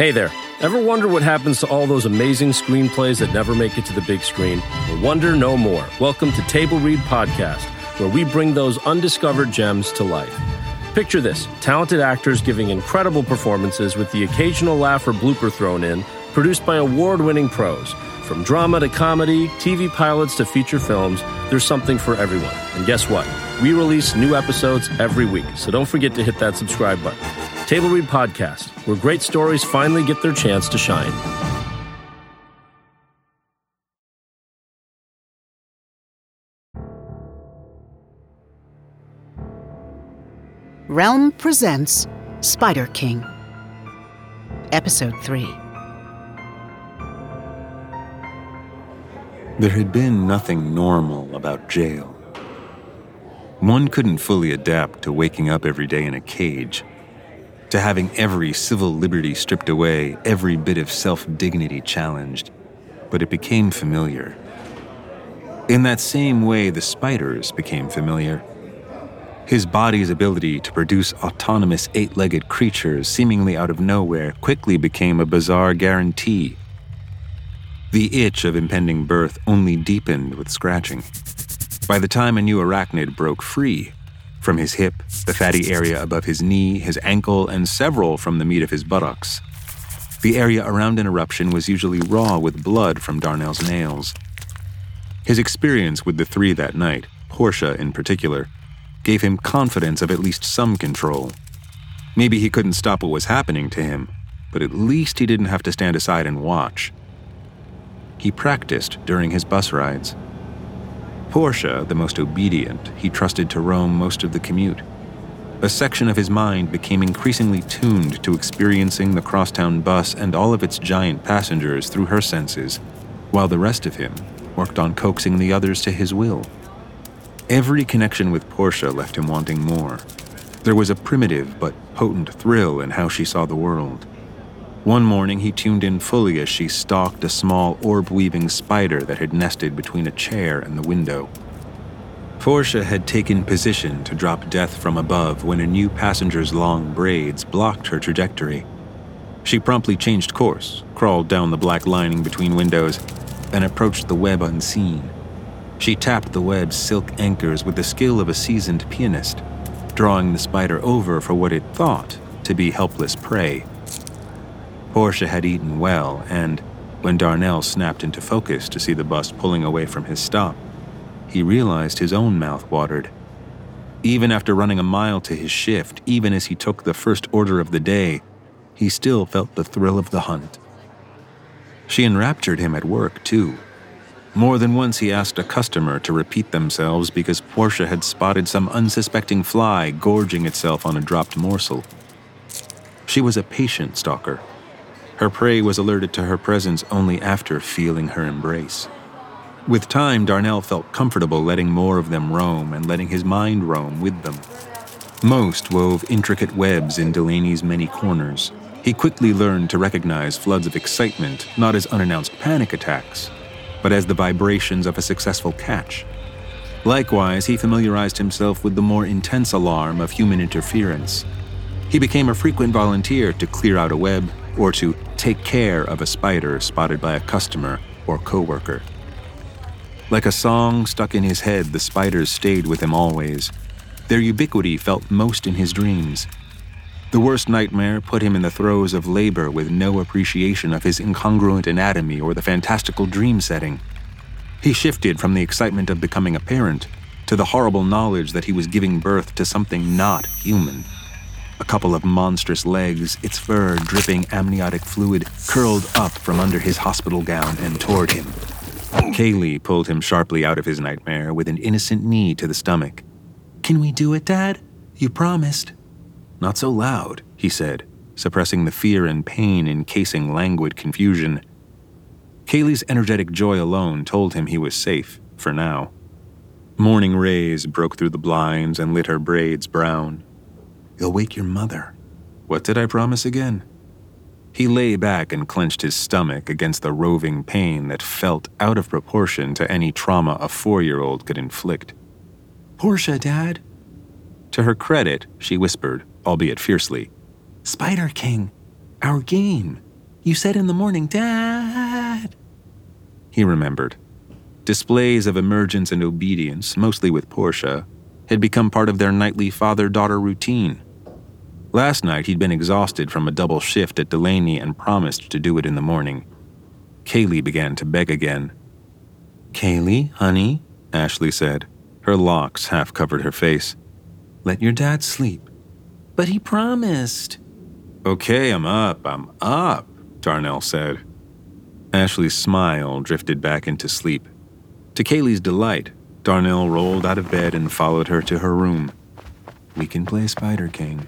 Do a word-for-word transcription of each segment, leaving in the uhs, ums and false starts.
Hey there. Ever wonder what happens to all those amazing screenplays that never make it to the big screen? Well, wonder no more. Welcome to Table Read Podcast, where we bring those undiscovered gems to life. Picture this, talented actors giving incredible performances with the occasional laugh or blooper thrown in, produced by award-winning pros. From drama to comedy, T V pilots to feature films, there's something for everyone. And guess what? We release new episodes every week, so don't forget to hit that subscribe button. Table Read Podcast, where great stories finally get their chance to shine. Realm presents Spider King, Episode three. There had been nothing normal about jail. One couldn't fully adapt to waking up every day in a cage, to having every civil liberty stripped away, every bit of self-dignity challenged, but it became familiar. In that same way, the spiders became familiar. His body's ability to produce autonomous eight-legged creatures seemingly out of nowhere quickly became a bizarre guarantee. The itch of impending birth only deepened with scratching. By the time a new arachnid broke free, from his hip, the fatty area above his knee, his ankle, and several from the meat of his buttocks, the area around an eruption was usually raw with blood from Darnell's nails. His experience with the three that night, Portia in particular, gave him confidence of at least some control. Maybe he couldn't stop what was happening to him, but at least he didn't have to stand aside and watch. He practiced during his bus rides. Portia, the most obedient, he trusted to roam most of the commute. A section of his mind became increasingly tuned to experiencing the crosstown bus and all of its giant passengers through her senses, while the rest of him worked on coaxing the others to his will. Every connection with Portia left him wanting more. There was a primitive but potent thrill in how she saw the world. One morning he tuned in fully as she stalked a small orb-weaving spider that had nested between a chair and the window. Portia had taken position to drop death from above when a new passenger's long braids blocked her trajectory. She promptly changed course, crawled down the black lining between windows, and approached the web unseen. She tapped the web's silk anchors with the skill of a seasoned pianist, drawing the spider over for what it thought to be helpless prey. Portia had eaten well, and when Darnell snapped into focus to see the bus pulling away from his stop, he realized his own mouth watered. Even after running a mile to his shift, even as he took the first order of the day, he still felt the thrill of the hunt. She enraptured him at work, too. More than once he asked a customer to repeat themselves because Portia had spotted some unsuspecting fly gorging itself on a dropped morsel. She was a patient stalker. Her prey was alerted to her presence only after feeling her embrace. With time, Darnell felt comfortable letting more of them roam and letting his mind roam with them. Most wove intricate webs in Delaney's many corners. He quickly learned to recognize floods of excitement not as unannounced panic attacks, but as the vibrations of a successful catch. Likewise, he familiarized himself with the more intense alarm of human interference. He became a frequent volunteer to clear out a web or to take care of a spider spotted by a customer or coworker. Like a song stuck in his head, the spiders stayed with him always. Their ubiquity felt most in his dreams. The worst nightmare put him in the throes of labor with no appreciation of his incongruent anatomy or the fantastical dream setting. He shifted from the excitement of becoming a parent to the horrible knowledge that he was giving birth to something not human. A couple of monstrous legs, its fur dripping amniotic fluid, curled up from under his hospital gown and toward him. Kaylee pulled him sharply out of his nightmare with an innocent knee to the stomach. "Can we do it, Dad? You promised." "Not so loud," he said, suppressing the fear and pain encasing languid confusion. Kaylee's energetic joy alone told him he was safe, for now. Morning rays broke through the blinds and lit her braids brown. "You'll wake your mother." "What did I promise again?" He lay back and clenched his stomach against the roving pain that felt out of proportion to any trauma a four-year-old could inflict. "Portia, Dad." To her credit, she whispered, albeit fiercely, "Spider King, our game. You said in the morning, Dad. He remembered. Displays of emergence and obedience, mostly with Portia, had become part of their nightly father-daughter routine. Last night, he'd been exhausted from a double shift at Delaney and promised to do it in the morning. Kaylee began to beg again. Kaylee, honey, Ashley said. Her locks half covered her face. Let your dad sleep. But he promised. Okay, I'm up, I'm up, Darnell said. Ashley's smile drifted back into sleep. To Kaylee's delight, Darnell rolled out of bed and followed her to her room. We can play Spider King.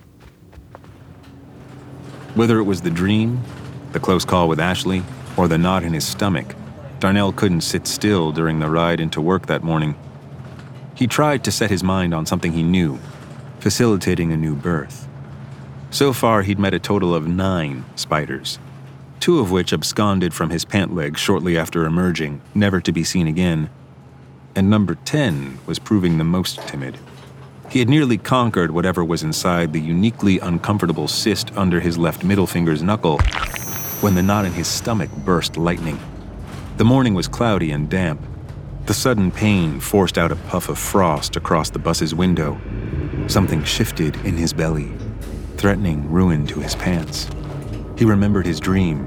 Whether it was the dream, the close call with Ashley, or the knot in his stomach, Darnell couldn't sit still during the ride into work that morning. He tried to set his mind on something he knew, facilitating a new birth. So far, he'd met a total of nine spiders, two of which absconded from his pant leg shortly after emerging, never to be seen again. And number ten was proving the most timid. He had nearly conquered whatever was inside the uniquely uncomfortable cyst under his left middle finger's knuckle when the knot in his stomach burst lightning. The morning was cloudy and damp. The sudden pain forced out a puff of frost across the bus's window. Something shifted in his belly, threatening ruin to his pants. He remembered his dream.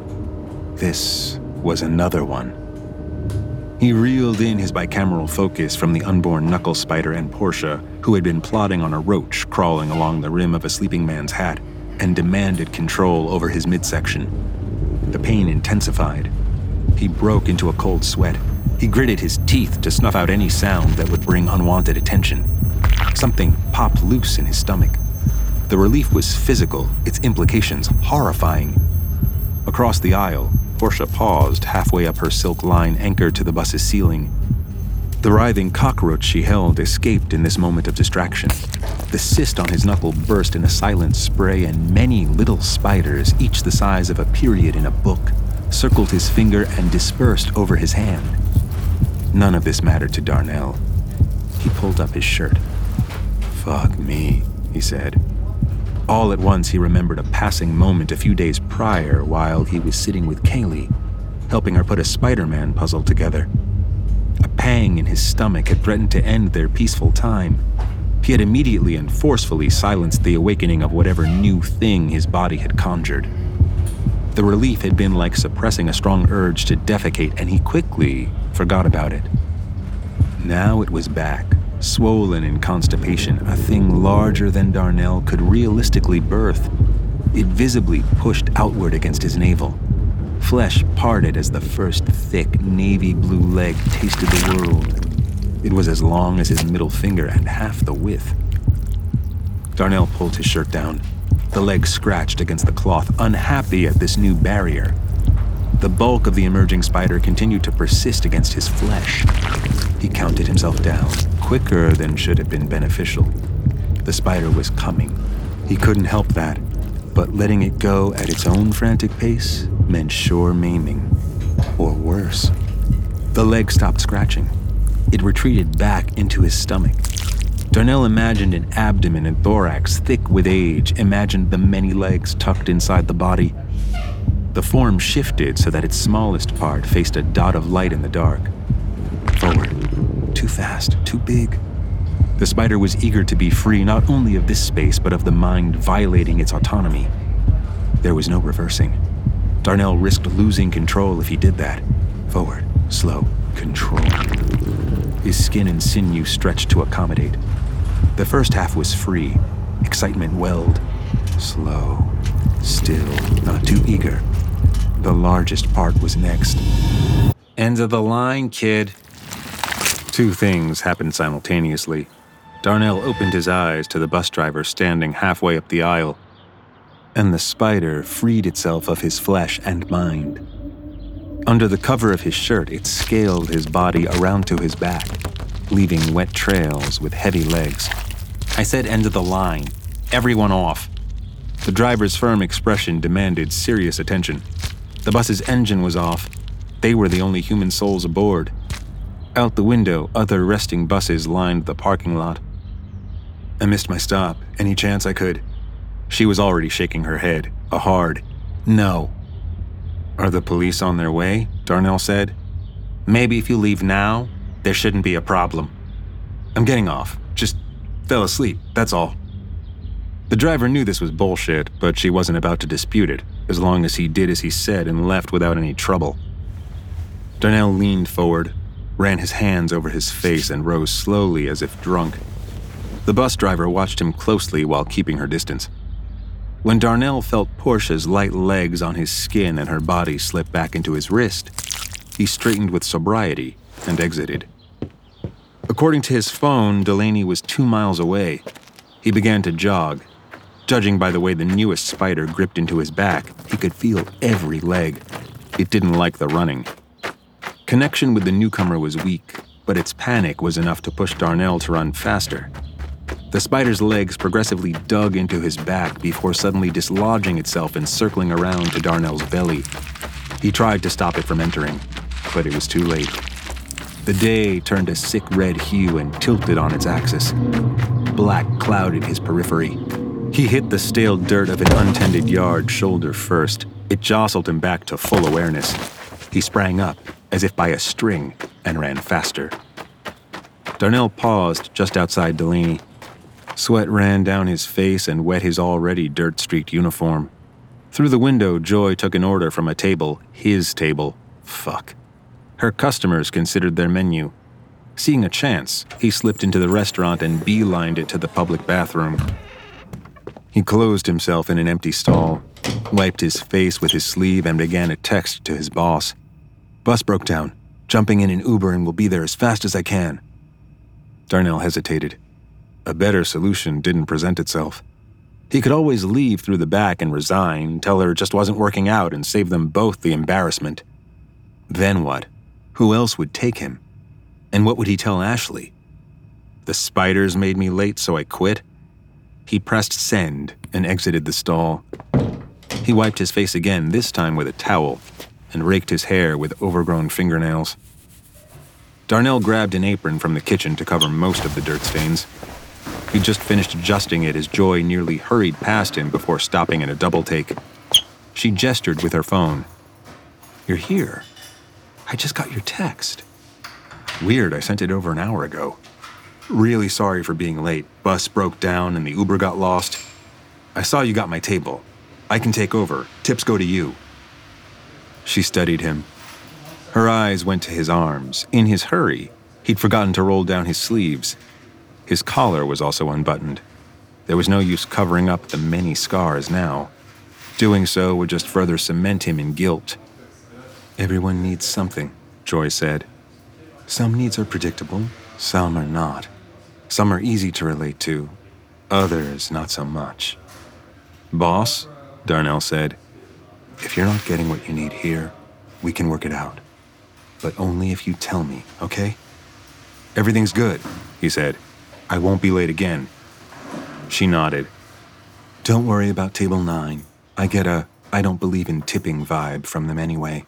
This was another one. He reeled in his bicameral focus from the unborn knuckle spider and Portia, who had been plodding on a roach crawling along the rim of a sleeping man's hat, and demanded control over his midsection. The pain intensified. He broke into a cold sweat. He gritted his teeth to snuff out any sound that would bring unwanted attention. Something popped loose in his stomach. The relief was physical, its implications horrifying. Across the aisle, Portia paused halfway up her silk line anchored to the bus's ceiling. The writhing cockroach she held escaped in this moment of distraction. The cyst on his knuckle burst in a silent spray, and many little spiders, each the size of a period in a book, circled his finger and dispersed over his hand. None of this mattered to Darnell. He pulled up his shirt. Fuck me, he said. All at once, he remembered a passing moment a few days prior while he was sitting with Kaylee, helping her put a Spider-Man puzzle together. A pang in his stomach had threatened to end their peaceful time. He had immediately and forcefully silenced the awakening of whatever new thing his body had conjured. The relief had been like suppressing a strong urge to defecate, and he quickly forgot about it. Now it was back. Swollen in constipation, a thing larger than Darnell could realistically birth. It visibly pushed outward against his navel. Flesh parted as the first thick navy blue leg tasted the world. It was as long as his middle finger and half the width. Darnell pulled his shirt down. The leg scratched against the cloth, unhappy at this new barrier. The bulk of the emerging spider continued to persist against his flesh. He counted himself down, quicker than should have been beneficial. The spider was coming. He couldn't help that, but letting it go at its own frantic pace meant sure maiming. Or worse. The leg stopped scratching. It retreated back into his stomach. Darnell imagined an abdomen and thorax thick with age, imagined the many legs tucked inside the body. The form shifted so that its smallest part faced a dot of light in the dark. Forward. Too fast, too big. The spider was eager to be free not only of this space, but of the mind violating its autonomy. There was no reversing. Darnell risked losing control if he did that. Forward, slow, control. His skin and sinew stretched to accommodate. The first half was free. Excitement welled. Slow, still, not too eager. The largest part was next. End of the line, kid. Two things happened simultaneously. Darnell opened his eyes to the bus driver standing halfway up the aisle, and the spider freed itself of his flesh and mind. Under the cover of his shirt, it scaled his body around to his back, leaving wet trails with heavy legs. I said end of the line. Everyone off. The driver's firm expression demanded serious attention. The bus's engine was off. They were the only human souls aboard. Out the window, other resting buses lined the parking lot. I missed my stop. Any chance I could? She was already shaking her head, a hard no. Are the police on their way? Darnell said. Maybe if you leave now, there shouldn't be a problem. I'm getting off. Just fell asleep, that's all. The driver knew this was bullshit, but she wasn't about to dispute it, as long as he did as he said and left without any trouble. Darnell leaned forward, ran his hands over his face, and rose slowly as if drunk. The bus driver watched him closely while keeping her distance. When Darnell felt Portia's light legs on his skin and her body slip back into his wrist, he straightened with sobriety and exited. According to his phone, Delaney was two miles away. He began to jog. Judging by the way the newest spider gripped into his back, he could feel every leg. It didn't like the running. Connection with the newcomer was weak, but its panic was enough to push Darnell to run faster. The spider's legs progressively dug into his back before suddenly dislodging itself and circling around to Darnell's belly. He tried to stop it from entering, but it was too late. The day turned a sick red hue and tilted on its axis. Black clouded his periphery. He hit the stale dirt of an untended yard shoulder first. It jostled him back to full awareness. He sprang up, as if by a string, and ran faster. Darnell paused just outside Delaney. Sweat ran down his face and wet his already dirt-streaked uniform. Through the window, Joy took an order from a table, his table. Fuck. Her customers considered their menu. Seeing a chance, he slipped into the restaurant and beelined it to the public bathroom. He closed himself in an empty stall, wiped his face with his sleeve, and began a text to his boss. Bus broke down. Jumping in an Uber and will be there as fast as I can. Darnell hesitated. A better solution didn't present itself. He could always leave through the back and resign, tell her it just wasn't working out, and save them both the embarrassment. Then what? Who else would take him? And what would he tell Ashley? The spiders made me late, so I quit? He pressed send and exited the stall. He wiped his face again, this time with a towel, and raked his hair with overgrown fingernails. Darnell grabbed an apron from the kitchen to cover most of the dirt stains. He'd just finished adjusting it as Joy nearly hurried past him before stopping in a double take. She gestured with her phone. You're here. I just got your text. Weird, I sent it over an hour ago. Really sorry for being late. Bus broke down and the Uber got lost. I saw you got my table. I can take over. Tips go to you. She studied him. Her eyes went to his arms. In his hurry, he'd forgotten to roll down his sleeves. His collar was also unbuttoned. There was no use covering up the many scars now. Doing so would just further cement him in guilt. Everyone needs something, Joy said. Some needs are predictable, some are not. Some are easy to relate to, others not so much. Boss, Darnell said, if you're not getting what you need here, we can work it out. But only if you tell me, okay? Everything's good, he said. I won't be late again. She nodded. Don't worry about table nine. I get a I don't believe in tipping vibe from them anyway.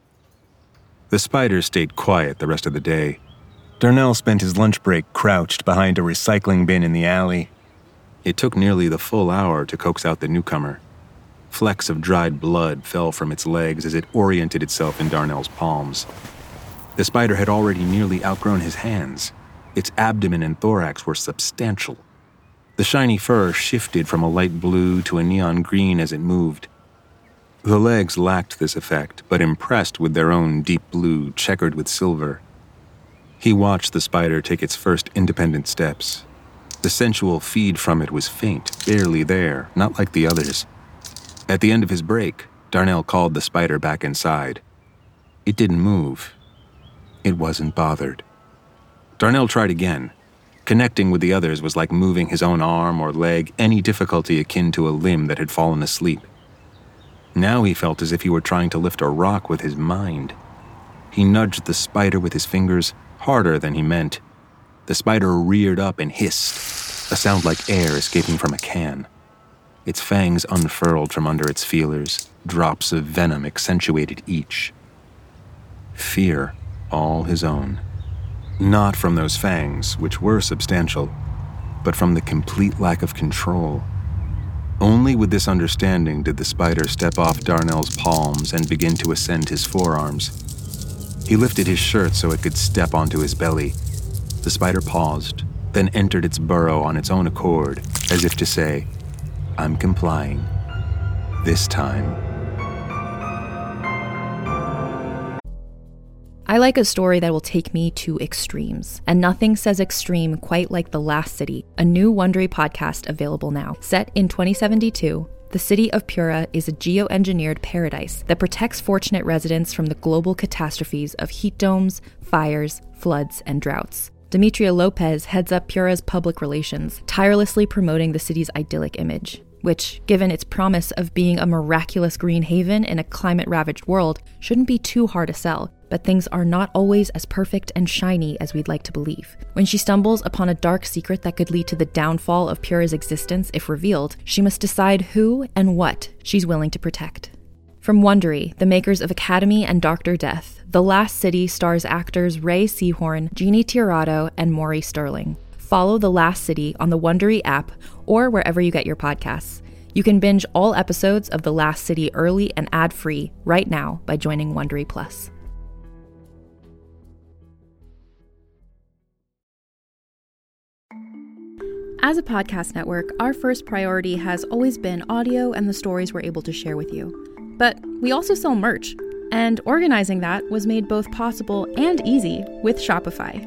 The spiders stayed quiet the rest of the day. Darnell spent his lunch break crouched behind a recycling bin in the alley. It took nearly the full hour to coax out the newcomer. Flecks of dried blood fell from its legs as it oriented itself in Darnell's palms. The spider had already nearly outgrown his hands. Its abdomen and thorax were substantial. The shiny fur shifted from a light blue to a neon green as it moved. The legs lacked this effect, but impressed with their own deep blue checkered with silver. He watched the spider take its first independent steps. The sensual feed from it was faint, barely there, not like the others. At the end of his break, Darnell called the spider back inside. It didn't move. It wasn't bothered. Darnell tried again. Connecting with the others was like moving his own arm or leg, any difficulty akin to a limb that had fallen asleep. Now he felt as if he were trying to lift a rock with his mind. He nudged the spider with his fingers, harder than he meant. The spider reared up and hissed, a sound like air escaping from a can. Its fangs unfurled from under its feelers, drops of venom accentuated each. Fear, all his own. Not from those fangs, which were substantial, but from the complete lack of control. Only with this understanding did the spider step off Darnell's palms and begin to ascend his forearms. He lifted his shirt so it could step onto his belly. The spider paused, then entered its burrow on its own accord, as if to say, "I'm complying. This time." I like a story that will take me to extremes, and nothing says extreme quite like The Last City, a new Wondery podcast available now. Set in twenty seventy-two, the city of Pura is a geoengineered paradise that protects fortunate residents from the global catastrophes of heat domes, fires, floods, and droughts. Demetria Lopez heads up Pura's public relations, tirelessly promoting the city's idyllic image, which, given its promise of being a miraculous green haven in a climate-ravaged world, shouldn't be too hard to sell. But things are not always as perfect and shiny as we'd like to believe. When she stumbles upon a dark secret that could lead to the downfall of Pura's existence if revealed, she must decide who and what she's willing to protect. From Wondery, the makers of Academy and Doctor Death, The Last City stars actors Ray Seahorn, Jeannie Tirado, and Maury Sterling. Follow The Last City on the Wondery app or wherever you get your podcasts. You can binge all episodes of The Last City early and ad-free right now by joining Wondery Plus. As a podcast network, our first priority has always been audio and the stories we're able to share with you. But we also sell merch, and organizing that was made both possible and easy with Shopify.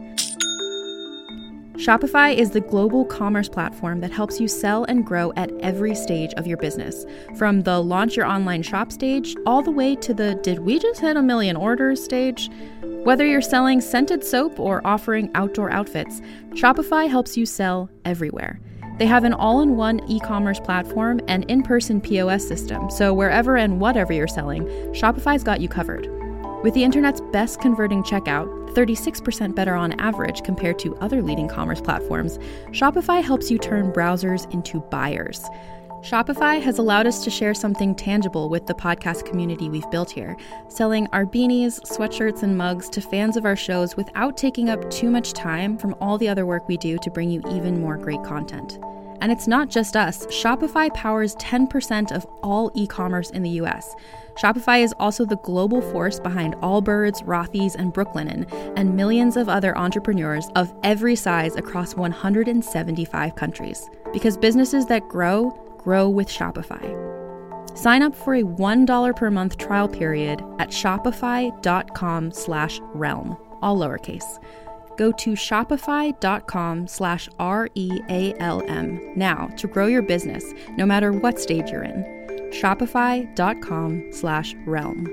Shopify is the global commerce platform that helps you sell and grow at every stage of your business, from the launch your online shop stage all the way to the did we just hit a million orders stage. Whether you're selling scented soap or offering outdoor outfits, Shopify helps you sell everywhere. They have an all-in-one e-commerce platform and in-person P O S system, so wherever and whatever you're selling, Shopify's got you covered. With the internet's best converting checkout, thirty-six percent better on average compared to other leading commerce platforms, Shopify helps you turn browsers into buyers. Shopify has allowed us to share something tangible with the podcast community we've built here, selling our beanies, sweatshirts, and mugs to fans of our shows without taking up too much time from all the other work we do to bring you even more great content. And it's not just us. Shopify powers ten percent of all e-commerce in the U S. Shopify is also the global force behind Allbirds, Rothy's, and Brooklinen, and millions of other entrepreneurs of every size across one hundred seventy-five countries. Because businesses that grow, grow with Shopify. Sign up for a one dollar per month trial period at shopify.com slash realm, all lowercase. Go to shopify.com slash R-E-A-L-M now to grow your business, no matter what stage you're in. Shopify.com slash realm.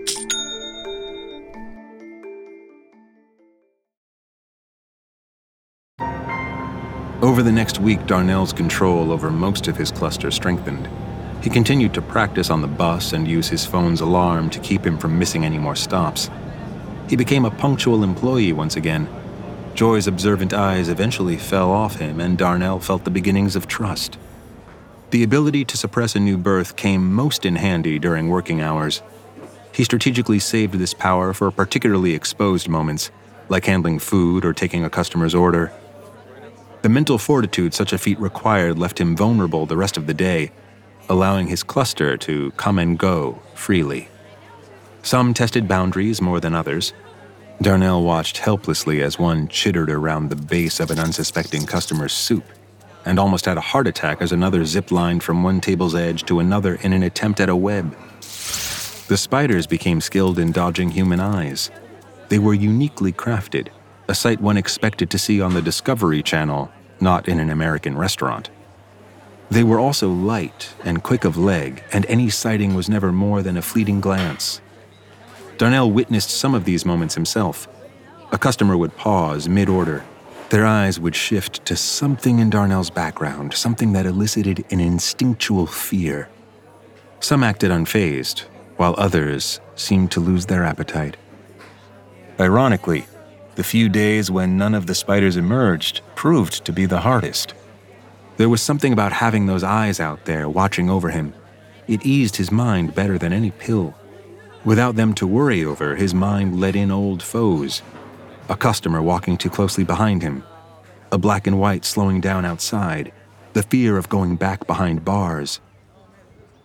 Over the next week, Darnell's control over most of his cluster strengthened. He continued to practice on the bus and use his phone's alarm to keep him from missing any more stops. He became a punctual employee once again. Joy's observant eyes eventually fell off him, and Darnell felt the beginnings of trust. The ability to suppress a new birth came most in handy during working hours. He strategically saved this power for particularly exposed moments, like handling food or taking a customer's order. The mental fortitude such a feat required left him vulnerable the rest of the day, allowing his cluster to come and go freely. Some tested boundaries more than others. Darnell watched helplessly as one chittered around the base of an unsuspecting customer's soup, and almost had a heart attack as another zip-lined from one table's edge to another in an attempt at a web. The spiders became skilled in dodging human eyes. They were uniquely crafted, a sight one expected to see on the Discovery Channel, not in an American restaurant. They were also light and quick of leg, and any sighting was never more than a fleeting glance. Darnell witnessed some of these moments himself. A customer would pause mid-order. Their eyes would shift to something in Darnell's background, something that elicited an instinctual fear. Some acted unfazed, while others seemed to lose their appetite. Ironically, the few days when none of the spiders emerged proved to be the hardest. There was something about having those eyes out there watching over him. It eased his mind better than any pill. Without them to worry over, his mind let in old foes. A customer walking too closely behind him. A black and white slowing down outside. The fear of going back behind bars.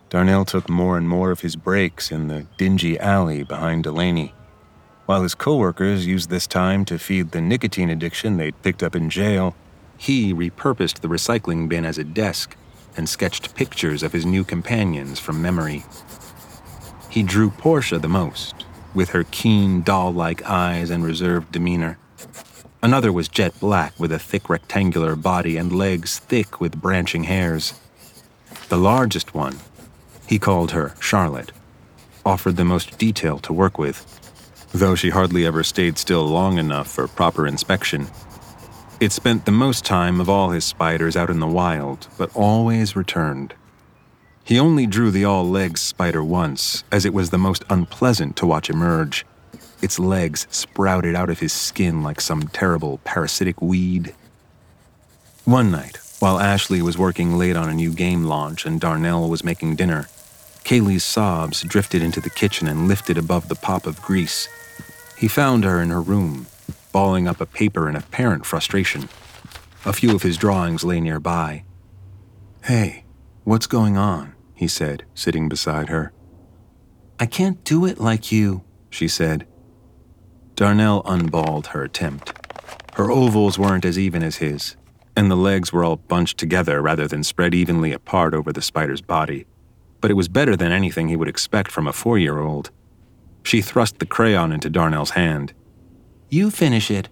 Darnell took more and more of his breaks in the dingy alley behind Delaney, while his coworkers used this time to feed the nicotine addiction they'd picked up in jail. He repurposed the recycling bin as a desk and sketched pictures of his new companions from memory. He drew Portia the most, with her keen, doll-like eyes and reserved demeanor. Another was jet black with a thick rectangular body and legs thick with branching hairs. The largest one, he called her Charlotte, offered the most detail to work with, though she hardly ever stayed still long enough for proper inspection. It spent the most time of all his spiders out in the wild, but always returned. He only drew the all-legs spider once, as it was the most unpleasant to watch emerge. Its legs sprouted out of his skin like some terrible parasitic weed. One night, while Ashley was working late on a new game launch and Darnell was making dinner, Kaylee's sobs drifted into the kitchen and lifted above the pop of grease. He found her in her room, balling up a paper in apparent frustration. A few of his drawings lay nearby. "Hey, what's going on?" he said, sitting beside her. "I can't do it like you," she said. Darnell unballed her attempt. Her ovals weren't as even as his, and the legs were all bunched together rather than spread evenly apart over the spider's body. But it was better than anything he would expect from a four-year-old. She thrust the crayon into Darnell's hand. "You finish it."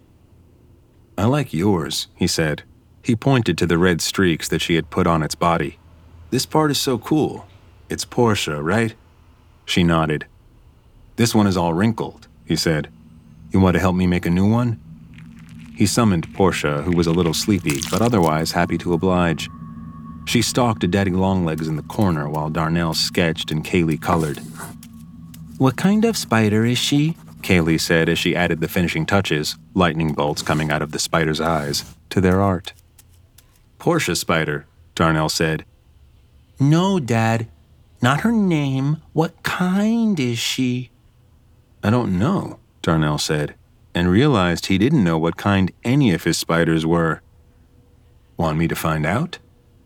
"I like yours," he said. He pointed to the red streaks that she had put on its body. "This part is so cool. It's Portia, right?" She nodded. "This one is all wrinkled," he said. "You want to help me make a new one?" He summoned Portia, who was a little sleepy, but otherwise happy to oblige. She stalked a Daddy Longlegs in the corner while Darnell sketched and Kaylee colored. "What kind of spider is she?" Kaylee said as she added the finishing touches, lightning bolts coming out of the spider's eyes, to their art. "Portia spider," Darnell said. "No, Dad. Not her name. What kind is she?" "I don't know," Darnell said, and realized he didn't know what kind any of his spiders were. "Want me to find out?"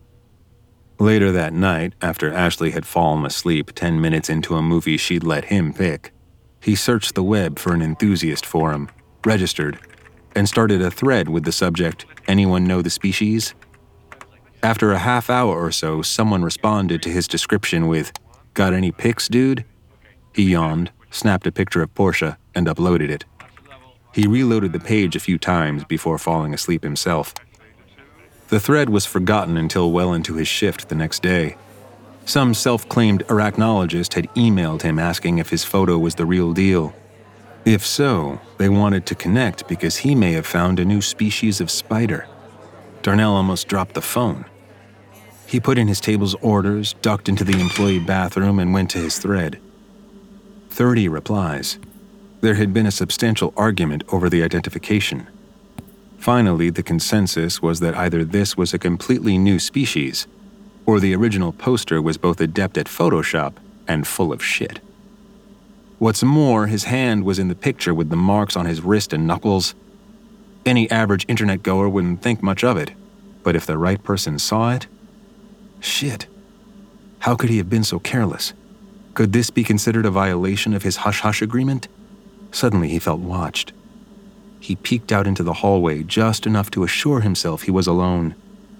Later that night, after Ashley had fallen asleep ten minutes into a movie she'd let him pick, he searched the web for an enthusiast forum, registered, and started a thread with the subject, "Anyone know the species?" After a half hour or so, someone responded to his description with, "Got any pics, dude?" He yawned, snapped a picture of Portia, and uploaded it. He reloaded the page a few times before falling asleep himself. The thread was forgotten until well into his shift the next day. Some self-claimed arachnologist had emailed him asking if his photo was the real deal. If so, they wanted to connect because he may have found a new species of spider. Darnell almost dropped the phone. He put in his table's orders, ducked into the employee bathroom, and went to his thread. Thirty replies. There had been a substantial argument over the identification. Finally, the consensus was that either this was a completely new species, or the original poster was both adept at Photoshop and full of shit. What's more, his hand was in the picture with the marks on his wrist and knuckles. Any average internet goer wouldn't think much of it, but if the right person saw it... Shit. How could he have been so careless? Could this be considered a violation of his hush-hush agreement? Suddenly he felt watched. He peeked out into the hallway just enough to assure himself he was alone.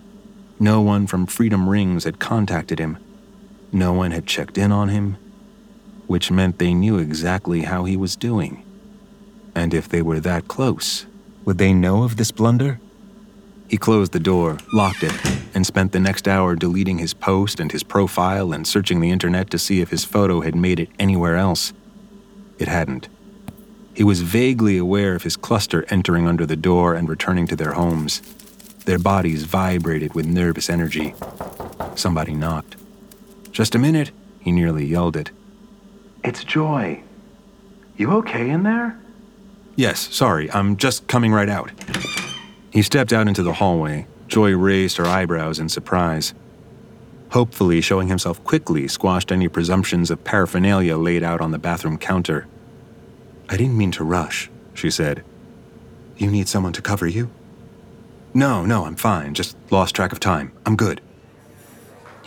No one from Freedom Rings had contacted him. No one had checked in on him, which meant they knew exactly how he was doing. And if they were that close, would they know of this blunder? He closed the door, locked it, and spent the next hour deleting his post and his profile and searching the internet to see if his photo had made it anywhere else. It hadn't. He was vaguely aware of his cluster entering under the door and returning to their homes. Their bodies vibrated with nervous energy. Somebody knocked. "Just a minute," he nearly yelled it. "It's Joy. You okay in there?" "Yes, sorry, I'm just coming right out." He stepped out into the hallway. Joy raised her eyebrows in surprise. Hopefully, showing himself quickly squashed any presumptions of paraphernalia laid out on the bathroom counter. "I didn't mean to rush," she said. "You need someone to cover you?" "No, no, I'm fine. Just lost track of time. I'm good."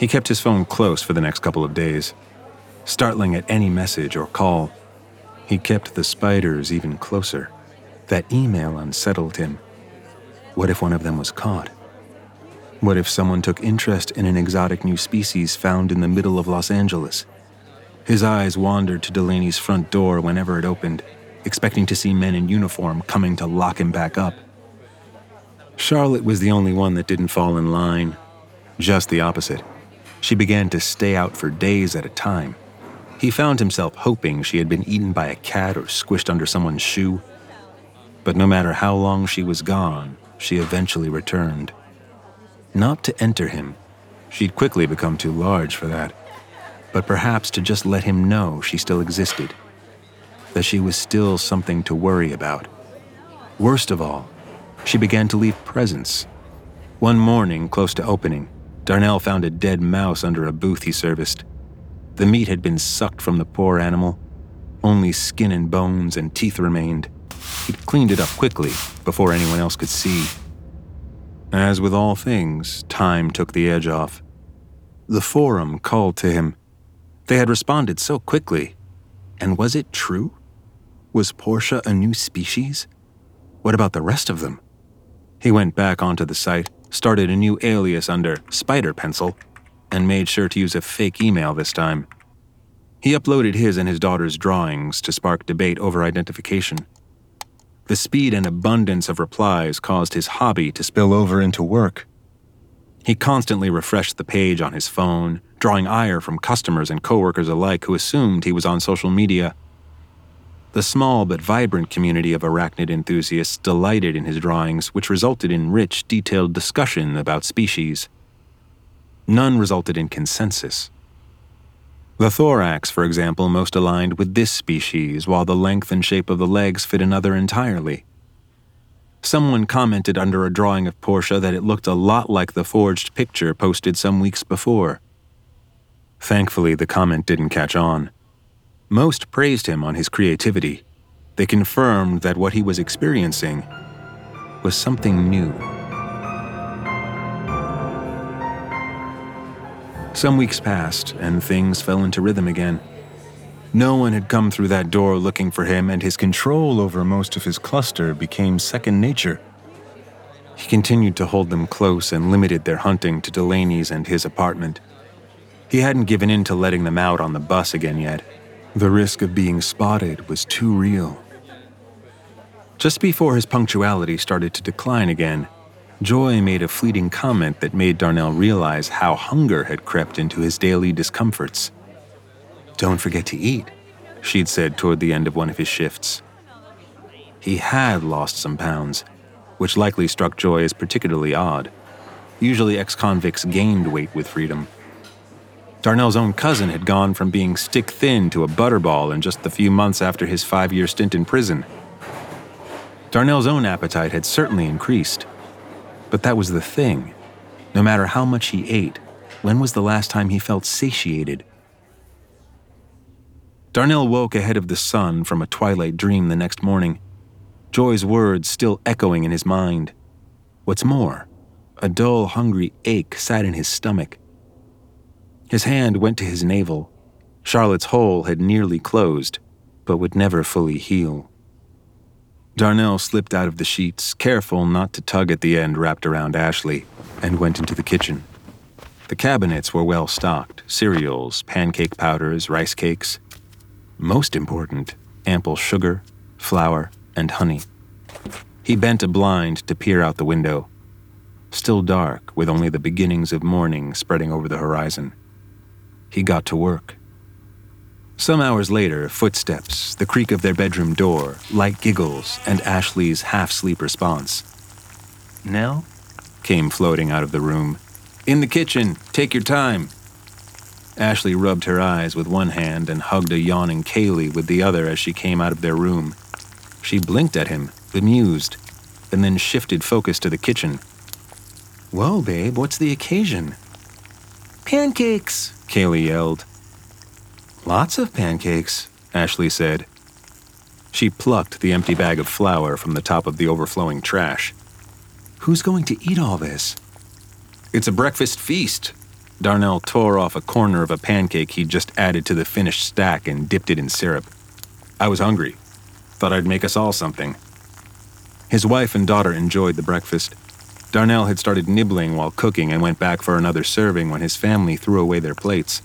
He kept his phone close for the next couple of days, startling at any message or call. He kept the spiders even closer. That email unsettled him. What if one of them was caught? What if someone took interest in an exotic new species found in the middle of Los Angeles? His eyes wandered to Delaney's front door whenever it opened, expecting to see men in uniform coming to lock him back up. Charlotte was the only one that didn't fall in line. Just the opposite. She began to stay out for days at a time. He found himself hoping she had been eaten by a cat or squished under someone's shoe. But no matter how long she was gone, she eventually returned. Not to enter him. She'd quickly become too large for that. But perhaps to just let him know she still existed. That she was still something to worry about. Worst of all, she began to leave presents. One morning, close to opening, Darnell found a dead mouse under a booth he serviced. The meat had been sucked from the poor animal. Only skin and bones and teeth remained. He'd cleaned it up quickly before anyone else could see. As with all things, time took the edge off. The forum called to him. They had responded so quickly. And was it true? Was Portia a new species? What about the rest of them? He went back onto the site, started a new alias under Spider Pencil, and made sure to use a fake email this time. He uploaded his and his daughter's drawings to spark debate over identification. The speed and abundance of replies caused his hobby to spill over into work. He constantly refreshed the page on his phone, drawing ire from customers and coworkers alike who assumed he was on social media. The small but vibrant community of arachnid enthusiasts delighted in his drawings, which resulted in rich, detailed discussion about species. None resulted in consensus. The thorax, for example, most aligned with this species, while the length and shape of the legs fit another entirely. Someone commented under a drawing of Portia that it looked a lot like the forged picture posted some weeks before. Thankfully, the comment didn't catch on. Most praised him on his creativity. They confirmed that what he was experiencing was something new. Some weeks passed, and things fell into rhythm again. No one had come through that door looking for him, and his control over most of his cluster became second nature. He continued to hold them close and limited their hunting to Delaney's and his apartment. He hadn't given in to letting them out on the bus again yet. The risk of being spotted was too real. Just before his punctuality started to decline again, Joy made a fleeting comment that made Darnell realize how hunger had crept into his daily discomforts. "Don't forget to eat," she'd said toward the end of one of his shifts. He had lost some pounds, which likely struck Joy as particularly odd. Usually ex-convicts gained weight with freedom. Darnell's own cousin had gone from being stick-thin to a butterball in just the few months after his five-year stint in prison. Darnell's own appetite had certainly increased. But that was the thing. No matter how much he ate, when was the last time he felt satiated? Darnell woke ahead of the sun from a twilight dream the next morning, Joy's words still echoing in his mind. What's more, a dull, hungry ache sat in his stomach. His hand went to his navel. Charlotte's hole had nearly closed, but would never fully heal. Darnell slipped out of the sheets, careful not to tug at the end wrapped around Ashley, and went into the kitchen. The cabinets were well stocked, cereals, pancake powders, rice cakes. Most important, ample sugar, flour, and honey. He bent a blind to peer out the window. Still dark, with only the beginnings of morning spreading over the horizon. He got to work. Some hours later, footsteps, the creak of their bedroom door, light giggles, and Ashley's half-sleep response. "Nell?" came floating out of the room. "In the kitchen. Take your time." Ashley rubbed her eyes with one hand and hugged a yawning Kaylee with the other as she came out of their room. She blinked at him, bemused, and then shifted focus to the kitchen. "Whoa, babe, what's the occasion?" "Pancakes," Kaylee yelled. "Lots of pancakes," Ashley said. She plucked the empty bag of flour from the top of the overflowing trash. "Who's going to eat all this?" "It's a breakfast feast," Darnell tore off a corner of a pancake he'd just added to the finished stack and dipped it in syrup. I was hungry. Thought I'd make us all something. His wife and daughter enjoyed the breakfast. Darnell had started nibbling while cooking and went back for another serving when his family threw away their plates.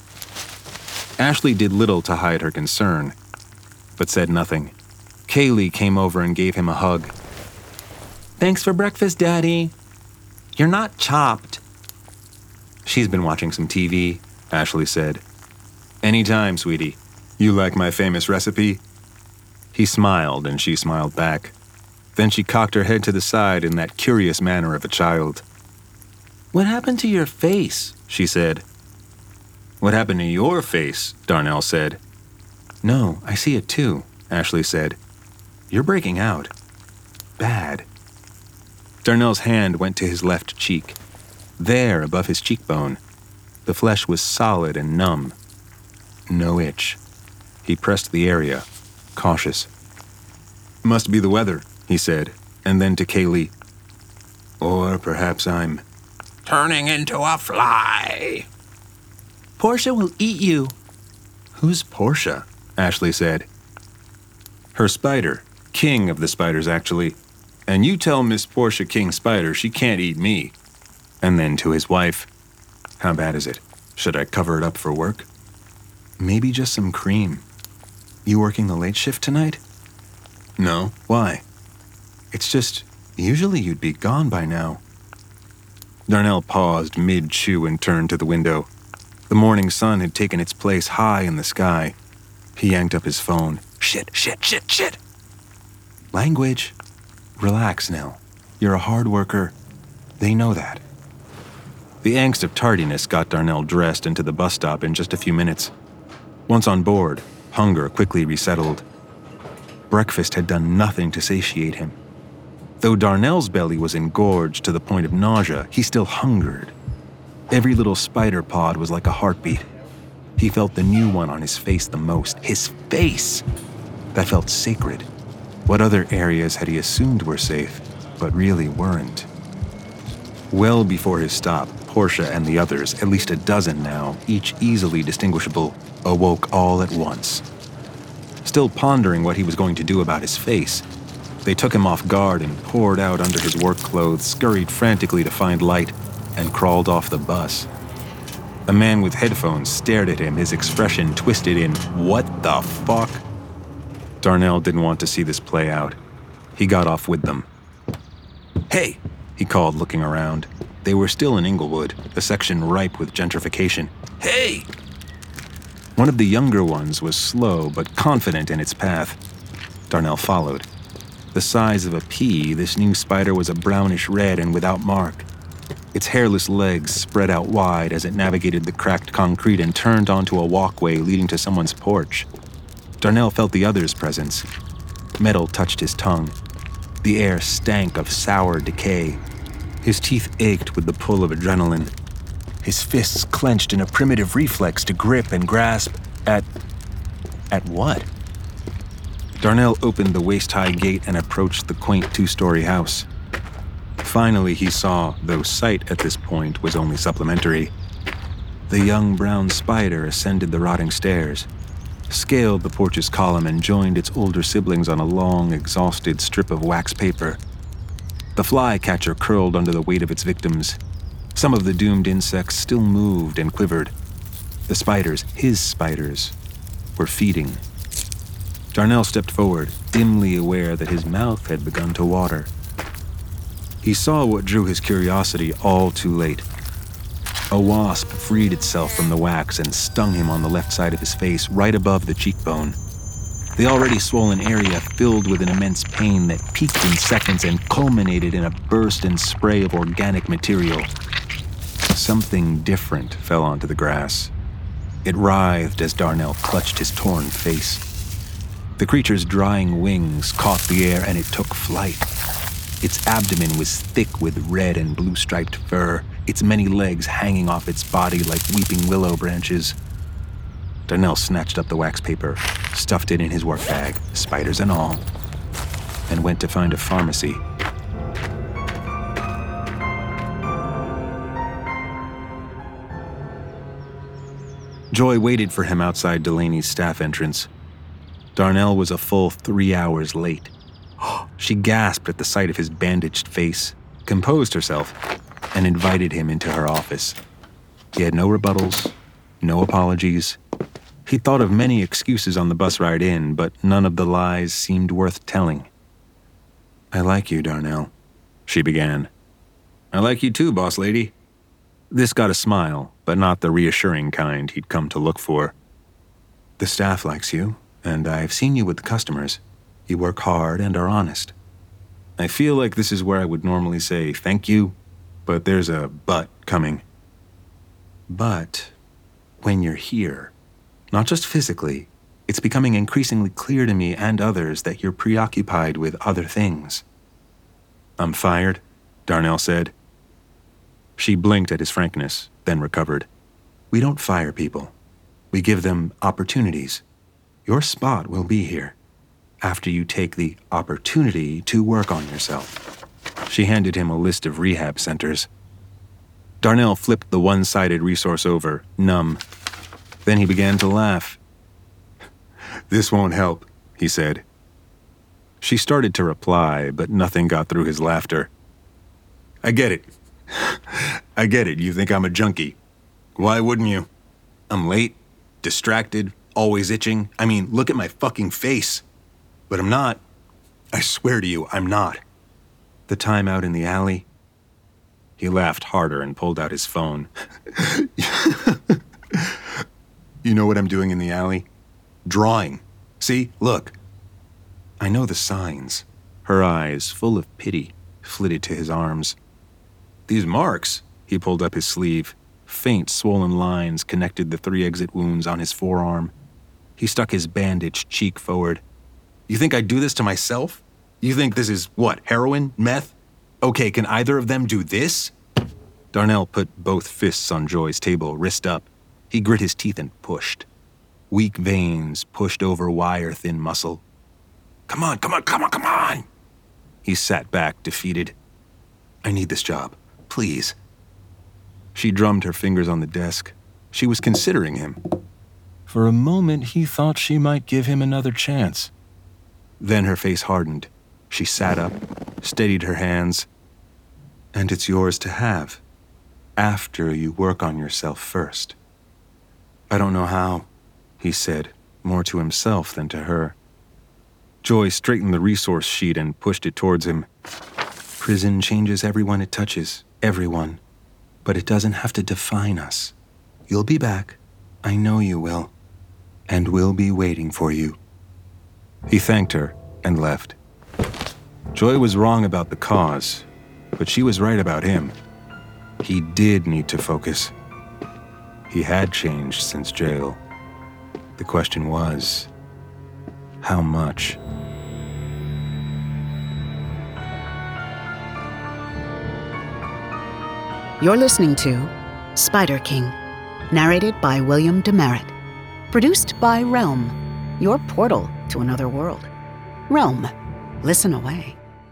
Ashley did little to hide her concern, but said nothing. Kaylee came over and gave him a hug. "Thanks for breakfast, Daddy. You're not chopped." "She's been watching some T V," Ashley said. "Anytime, sweetie. You like my famous recipe?" He smiled, and she smiled back. Then she cocked her head to the side in that curious manner of a child. "What happened to your face?" she said. "What happened to your face?" Darnell said. "No, I see it too," Ashley said. "You're breaking out. Bad." Darnell's hand went to his left cheek. There, above his cheekbone, the flesh was solid and numb. No itch. He pressed the area, cautious. "Must be the weather," he said, and then to Kaylee, "Or perhaps I'm turning into a fly." "Portia will eat you." "Who's Portia?" Ashley said. "Her spider. King of the spiders, actually. And you tell Miss Portia King Spider she can't eat me." And then to his wife, "How bad is it? Should I cover it up for work?" "Maybe just some cream. You working the late shift tonight?" "No. Why?" "It's just, usually you'd be gone by now." Darnell paused mid-chew and turned to the window. The morning sun had taken its place high in the sky. He yanked up his phone. Shit, shit, shit, shit. Language. Relax, Nell. You're a hard worker. They know that. The angst of tardiness got Darnell dressed and to the bus stop in just a few minutes. Once on board, hunger quickly resettled. Breakfast had done nothing to satiate him. Though Darnell's belly was engorged to the point of nausea, he still hungered. Every little spider pod was like a heartbeat. He felt the new one on his face the most. His face! That felt sacred. What other areas had he assumed were safe, but really weren't? Well before his stop, Portia and the others, at least a dozen now, each easily distinguishable, awoke all at once. Still pondering what he was going to do about his face, they took him off guard and poured out under his work clothes, scurried frantically to find light, and crawled off the bus. A man with headphones stared at him, his expression twisted in, "What the fuck?" Darnell didn't want to see this play out. He got off with them. "Hey!" he called, looking around. They were still in Inglewood, a section ripe with gentrification. "Hey!" One of the younger ones was slow but confident in its path. Darnell followed. The size of a pea, this new spider was a brownish red and without mark. Its hairless legs spread out wide as it navigated the cracked concrete and turned onto a walkway leading to someone's porch. Darnell felt the other's presence. Metal touched his tongue. The air stank of sour decay. His teeth ached with the pull of adrenaline. His fists clenched in a primitive reflex to grip and grasp at... at what? Darnell opened the waist-high gate and approached the quaint two-story house. Finally, he saw, though sight at this point was only supplementary. The young brown spider ascended the rotting stairs, scaled the porch's column, and joined its older siblings on a long, exhausted strip of wax paper. The flycatcher curled under the weight of its victims. Some of the doomed insects still moved and quivered. The spiders, his spiders, were feeding. Darnell stepped forward, dimly aware that his mouth had begun to water. He saw what drew his curiosity all too late. A wasp freed itself from the wax and stung him on the left side of his face, right above the cheekbone. The already swollen area filled with an immense pain that peaked in seconds and culminated in a burst and spray of organic material. Something different fell onto the grass. It writhed as Darnell clutched his torn face. The creature's drying wings caught the air and it took flight. Its abdomen was thick with red and blue-striped fur, its many legs hanging off its body like weeping willow branches. Darnell snatched up the wax paper, stuffed it in his work bag, spiders and all, and went to find a pharmacy. Joy waited for him outside Delaney's staff entrance. Darnell was a full three hours late. She gasped at the sight of his bandaged face, composed herself, and invited him into her office. He had no rebuttals, no apologies. He thought of many excuses on the bus ride in, but none of the lies seemed worth telling. "I like you, Darnell," she began. "I like you too, boss lady." This got a smile, but not the reassuring kind he'd come to look for. "The staff likes you, and I've seen you with the customers. You work hard and are honest." I feel like this is where I would normally say thank you, but there's a but coming. "But when you're here, not just physically, it's becoming increasingly clear to me and others that you're preoccupied with other things." "I'm fired," Darnell said. She blinked at his frankness, then recovered. "We don't fire people. We give them opportunities. Your spot will be here, after you take the opportunity to work on yourself." She handed him a list of rehab centers. Darnell flipped the one-sided resource over, numb. Then he began to laugh. "This won't help," he said. She started to reply, but nothing got through his laughter. "I get it. I get it. You think I'm a junkie. Why wouldn't you? I'm late, distracted, always itching. I mean, look at my fucking face. But I'm not. I swear to you, I'm not." "The time out in the alley?" He laughed harder and pulled out his phone. "You know what I'm doing in the alley? Drawing. See, look." "I know the signs." Her eyes, full of pity, flitted to his arms. "These marks?" He pulled up his sleeve. Faint, swollen lines connected the three exit wounds on his forearm. He stuck his bandaged cheek forward. "You think I do this to myself? You think this is, what, heroin? Meth? Okay, can either of them do this?" Darnell put both fists on Joy's table, wrist up. He grit his teeth and pushed. Weak veins pushed over wire-thin muscle. "Come on, come on, come on, come on!" He sat back, defeated. "I need this job. Please." She drummed her fingers on the desk. She was considering him. For a moment, he thought she might give him another chance. Then her face hardened. She sat up, steadied her hands. "And it's yours to have, after you work on yourself first." "I don't know how," he said, more to himself than to her. Joy straightened the resource sheet and pushed it towards him. "Prison changes everyone it touches, everyone. But it doesn't have to define us. You'll be back. I know you will. And we'll be waiting for you." He thanked her and left. Joy was wrong about the cause, but she was right about him. He did need to focus. He had changed since jail. The question was, how much? You're listening to Spider King, narrated by William Demerit. Produced by Realm, your portal to another world. Realm, listen away.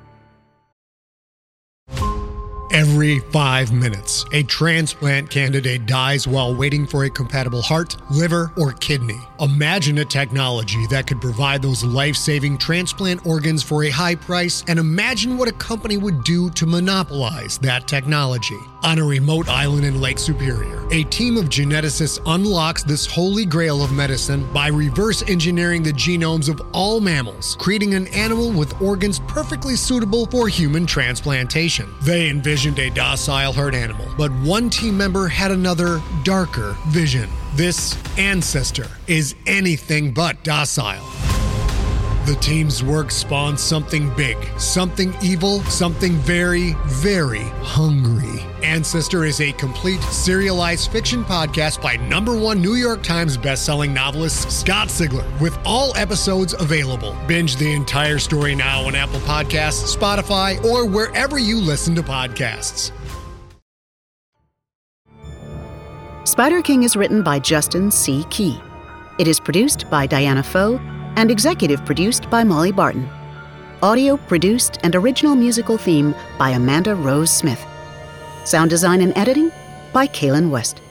Every five minutes, a transplant candidate dies while waiting for a compatible heart, liver, or kidney. Imagine a technology that could provide those life-saving transplant organs for a high price, and imagine what a company would do to monopolize that technology. On a remote island in Lake Superior, a team of geneticists unlocks this holy grail of medicine by reverse engineering the genomes of all mammals, creating an animal with organs perfectly suitable for human transplantation. They envisioned a docile herd animal, but one team member had another, darker vision. This ancestor is anything but docile. The team's work spawned something big, something evil, something very, very hungry. Ancestor is a complete serialized fiction podcast by number one New York Times bestselling novelist Scott Sigler, with all episodes available. Binge the entire story now on Apple Podcasts, Spotify, or wherever you listen to podcasts. Spider King is written by Justin C. Key. It is produced by Diana Foe and executive produced by Molly Barton. Audio produced and original musical theme by Amanda Rose Smith. Sound design and editing by Kaylin West.